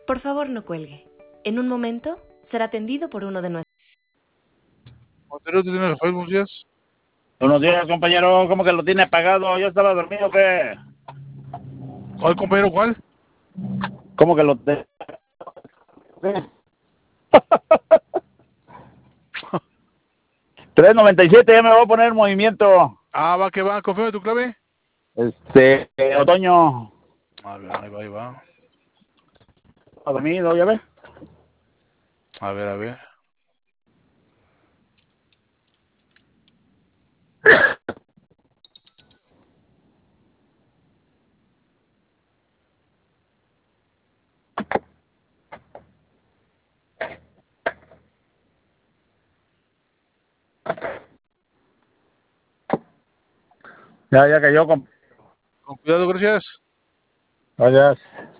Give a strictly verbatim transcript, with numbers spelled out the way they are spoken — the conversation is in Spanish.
Por favor, no cuelgue. En un momento será atendido por uno de nuestros... Montero, ¿tú tienes el Facebook, buenos días? Buenos días, compañero. ¿Cómo que lo tiene pagado? ¿Ya estaba dormido o qué? ¿Cuál, compañero, cuál? ¿Cómo que lo te... tres noventa y siete, ya me voy a poner en movimiento. Ah, va, que va, confirme tu clave. Este, eh, otoño. A ver, ahí va, ahí va. ¿Ha dormido, ya ves? A ver, a ver. Ya, ya cayó. Con... Con cuidado, gracias. Gracias.